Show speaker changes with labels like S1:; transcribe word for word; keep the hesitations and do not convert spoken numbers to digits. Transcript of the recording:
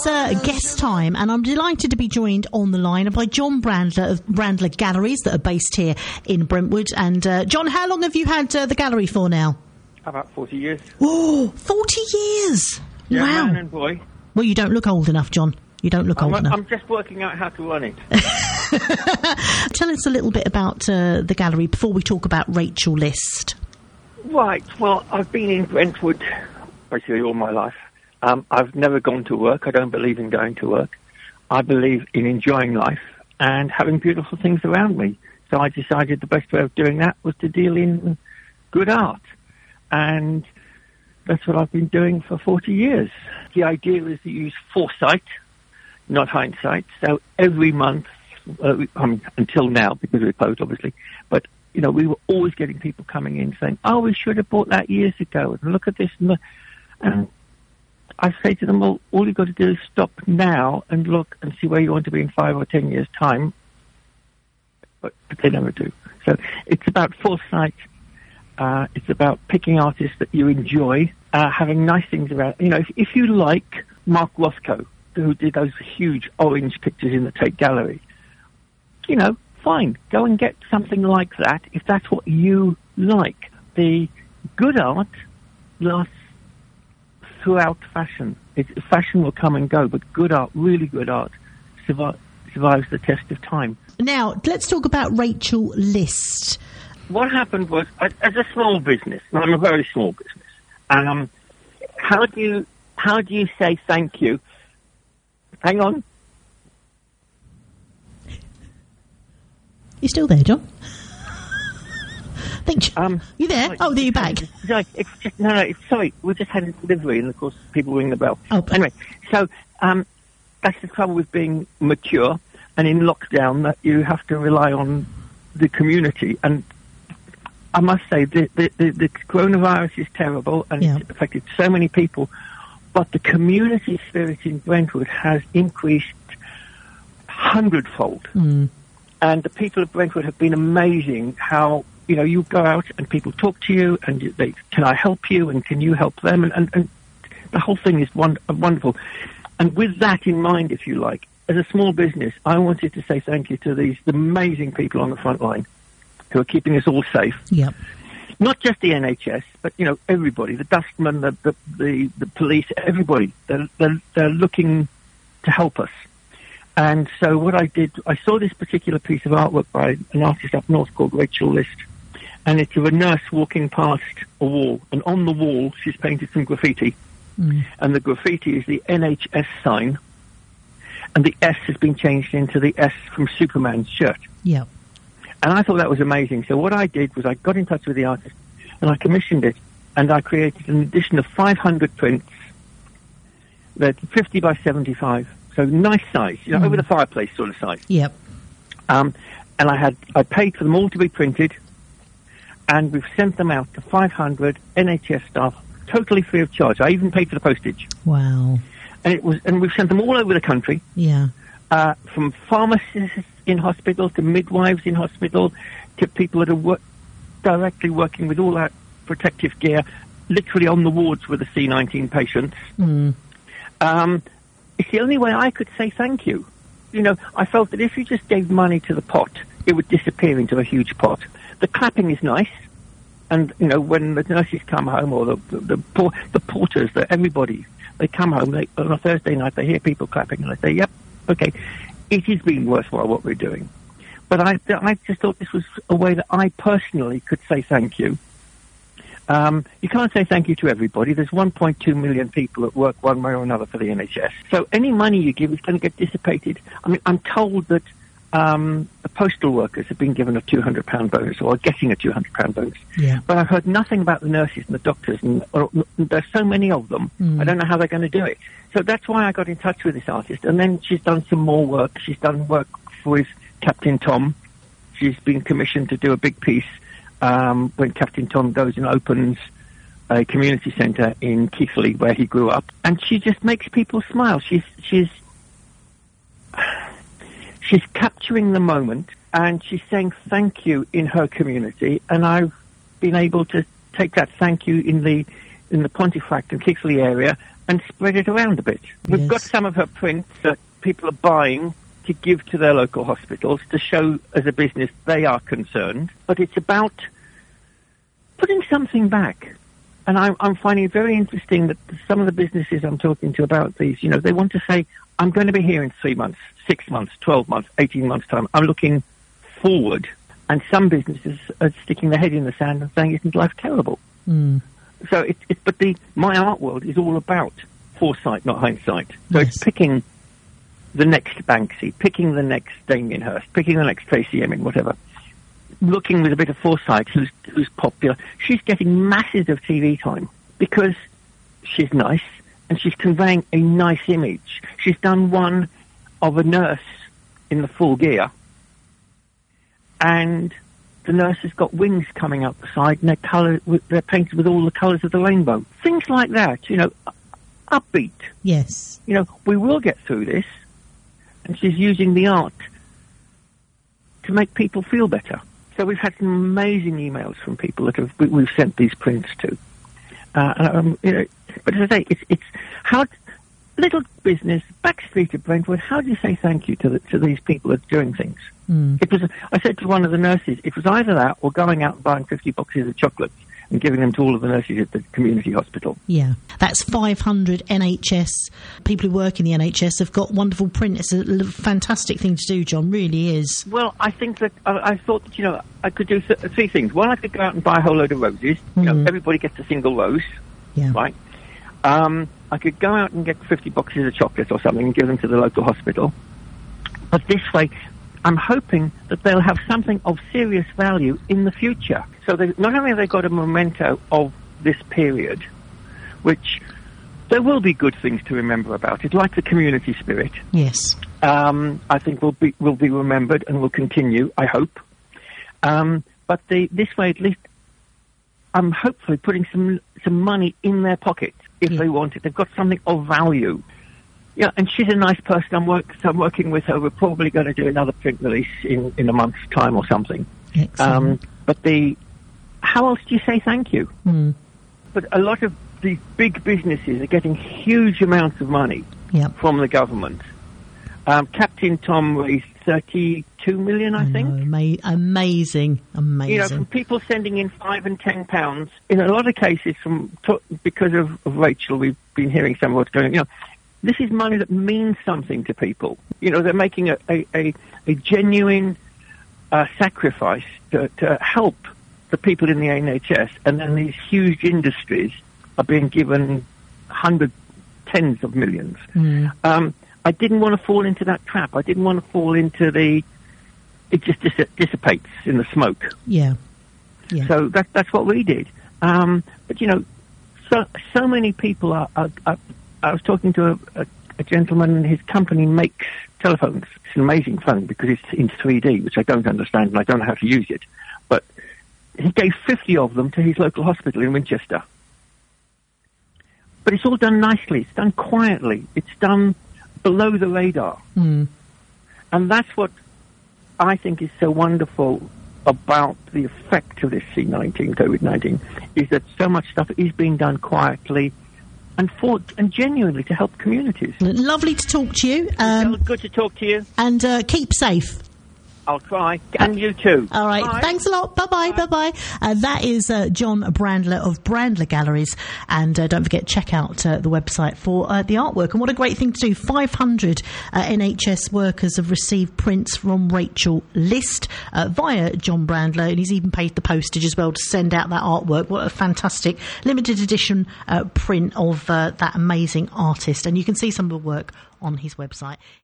S1: It's uh, guest time, and I'm delighted to be joined on the line by John Brandler of Brandler Galleries that are based here in Brentwood. And uh, John, how long have you had uh, the gallery for now?
S2: About forty years.
S1: Oh, forty years!
S2: Yeah,
S1: wow.
S2: Man and boy.
S1: Well, you don't look old enough, John. You don't look
S2: I'm,
S1: old enough.
S2: I'm just working out how to run it.
S1: Tell us a little bit about uh, the gallery before we talk about Rachel List.
S2: Right. Well, I've been in Brentwood basically all my life. Um, I've never gone to work. I don't believe in going to work. I believe in enjoying life and having beautiful things around me. So I decided the best way of doing that was to deal in good art. And that's what I've been doing for forty years. The idea is to use foresight, not hindsight. So every month, uh, um, until now, because we're closed, obviously, but, you know, we were always getting people coming in saying, oh, we should have bought that years ago, and look at this. And, the, and I say to them, well, all you've got to do is stop now and look and see where you want to be in five or ten years' time. But, but they never do. So it's about foresight. Uh, it's about picking artists that you enjoy, uh, having nice things around. You know, if, if you like Mark Rothko, who did those huge orange pictures in the Tate Gallery, you know, fine, go and get something like that if that's what you like. The good art lasts throughout fashion. It, fashion will come and go, but good art, really good art, survive, survives the test of time.
S1: Now, let's talk about Rachel List.
S2: What happened was, as a small business, and I'm a very small business, um, how do you how do you say thank you? Hang on.
S1: You still there, John? Think
S2: um,
S1: you there?
S2: Sorry,
S1: oh, there you're back.
S2: Sorry, it's just, no, no, it's, sorry, we just had a delivery, and of course people ring the bell.
S1: Oh.
S2: Anyway, so um, that's the trouble with being mature and in lockdown, that you have to rely on the community. And I must say, the, the, the, the coronavirus is terrible, and yeah. It's affected so many people, but the community spirit in Brentwood has increased hundredfold.
S1: Mm.
S2: And the people of Brentwood have been amazing how, you know, you go out and people talk to you and they, can I help you and can you help them? And, and, and the whole thing is won- wonderful. And with that in mind, if you like, as a small business, I wanted to say thank you to these amazing people on the front line who are keeping us all safe.
S1: Yep.
S2: Not just the N H S, but, you know, everybody, the dustmen, the, the, the, the police, everybody, they're, they're, they're looking to help us. And so what I did, I saw this particular piece of artwork by an artist up north called Rachel List, and it's of a nurse walking past a wall, and on the wall she's painted some graffiti,
S1: mm.
S2: and the graffiti is the N H S sign, and the S has been changed into the S from Superman's shirt.
S1: Yeah.
S2: And I thought that was amazing. So what I did was I got in touch with the artist, and I commissioned it, and I created an edition of five hundred prints, they're fifty by seventy-five. So nice size, you know, mm. over the fireplace sort of size.
S1: Yep.
S2: Um, and I had I paid for them all to be printed, and we've sent them out to five hundred N H S staff, totally free of charge. I even paid for the postage.
S1: Wow.
S2: And it was, and we've sent them all over the country.
S1: Yeah.
S2: Uh, from pharmacists in hospital to midwives in hospital to people that are work, directly working with all that protective gear, literally on the wards with the C nineteen patients.
S1: Mm.
S2: Um, It's the only way I could say thank you. You know, I felt that if you just gave money to the pot, it would disappear into a huge pot. The clapping is nice. And, you know, when the nurses come home, or the the, the, por- the porters, the, everybody, they come home, they, on a Thursday night, they hear people clapping, and they say, yep, okay, it is being worthwhile what we're doing. But I, I just thought this was a way that I personally could say thank you. Um, you can't say thank you to everybody. There's one point two million people that work one way or another for the N H S. So any money you give is going to get dissipated. I mean, I'm told that um, the postal workers have been given a two hundred pound bonus, or are getting a two hundred pound bonus.
S1: Yeah.
S2: But I've heard nothing about the nurses and the doctors, and or, there's so many of them. Mm. I don't know how they're going to do it. So that's why I got in touch with this artist. And then she's done some more work. She's done work with Captain Tom. She's been commissioned to do a big piece Um, when Captain Tom goes and opens a community centre in Keighley, where he grew up, and she just makes people smile. She's she's she's capturing the moment, and she's saying thank you in her community. And I've been able to take that thank you in the in the Pontefract and Keighley area and spread it around a bit. We've
S1: Yes.
S2: got some of her prints that people are buying to give to their local hospitals to show as a business they are concerned, but it's about putting something back. And I'm, I'm finding it very interesting that some of the businesses I'm talking to about these, you know, they want to say, I'm going to be here in three months, six months, twelve months, eighteen months' time. I'm looking forward. And some businesses are sticking their head in the sand and saying, isn't life terrible?
S1: Mm.
S2: So, it, it, but the my art world is all about foresight, not hindsight. So
S1: Yes.
S2: it's picking the next Banksy, picking the next Damien Hirst, picking the next Tracy Emin, whatever. Looking with a bit of foresight, who's who's popular. She's getting masses of T V time because she's nice and she's conveying a nice image. She's done one of a nurse in the full gear, and the nurse has got wings coming up the side, and they're colour, they're painted with all the colours of the rainbow. Things like that, you know, upbeat.
S1: Yes.
S2: You know, we will get through this, and she's using the art to make people feel better. So we've had some amazing emails from people that have, we, we've sent these prints to. Uh, and, um, you know, but as I say, it's it's how little business, backstreet of Brentwood. How do you say thank you to the, to these people that are doing things?
S1: Mm.
S2: It was. I said to one of the nurses, it was either that or going out and buying fifty boxes of chocolates and giving them to all of the nurses at the community hospital.
S1: Yeah, that's five hundred N H S people who work in the N H S have got wonderful print. It's a l- fantastic thing to do, John. Really is.
S2: Well, I think that I, I thought that you know I could do th- three things. One, I could go out and buy a whole load of roses. You know,
S1: Mhm.
S2: everybody gets a single rose,
S1: Yeah.
S2: right? Um, I could go out and get fifty boxes of chocolates or something and give them to the local hospital. But this way, I'm hoping that they'll have something of serious value in the future. So they, not only have they got a memento of this period, which there will be good things to remember about it, like the community spirit.
S1: Yes.
S2: Um, I think will be will be remembered and will continue. I hope. Um, but the, this way, at least, I'm hopefully putting some some money in their pocket if
S1: Yeah.
S2: they want it. They've got something of value. Yeah, and she's a nice person. I'm, work, so I'm working with her. We're probably going to do another print release in, in a month's time or something.
S1: Excellent.
S2: Um, but the how else do you say thank you?
S1: Mm.
S2: But a lot of these big businesses are getting huge amounts of money
S1: Yep.
S2: from the government. Um, Captain Tom raised thirty-two million, I,
S1: I
S2: think.
S1: know, ama- amazing, amazing.
S2: You know, from people sending in five and ten pounds. In a lot of cases, from to, because of, of Rachel, we've been hearing some of what's going on. You know, this is money that means something to people. You know, they're making a a, a, a genuine uh, sacrifice to, to help the people in the N H S, and then these huge industries are being given hundreds, tens of millions.
S1: Mm.
S2: Um, I didn't want to fall into that trap. I didn't want to fall into the, it just dis- dissipates in the smoke.
S1: Yeah. Yeah.
S2: So that, that's what we did. Um, but, you know, so so many people are, are, are I was talking to a, a, a gentleman, and his company makes telephones. It's an amazing phone because it's in three D, which I don't understand and I don't know how to use it. But he gave fifty of them to his local hospital in Winchester. But it's all done nicely. It's done quietly. It's done below the radar.
S1: Mm.
S2: And that's what I think is so wonderful about the effect of this C nineteen, COVID nineteen, is that so much stuff is being done quietly and for and genuinely to help communities.
S1: Lovely to talk to you. Um,
S2: Good to talk to you.
S1: and uh, keep safe.
S2: I'll try. And you too.
S1: All right.
S2: Bye.
S1: Thanks a lot. Bye-bye. Bye. Bye-bye. Uh, that is uh, John Brandler of Brandler Galleries. And uh, don't forget, check out uh, the website for uh, the artwork. And what a great thing to do. five hundred uh, N H S workers have received prints from Rachel List uh, via John Brandler. And he's even paid the postage as well to send out that artwork. What a fantastic limited edition uh, print of uh, that amazing artist. And you can see some of the work on his website.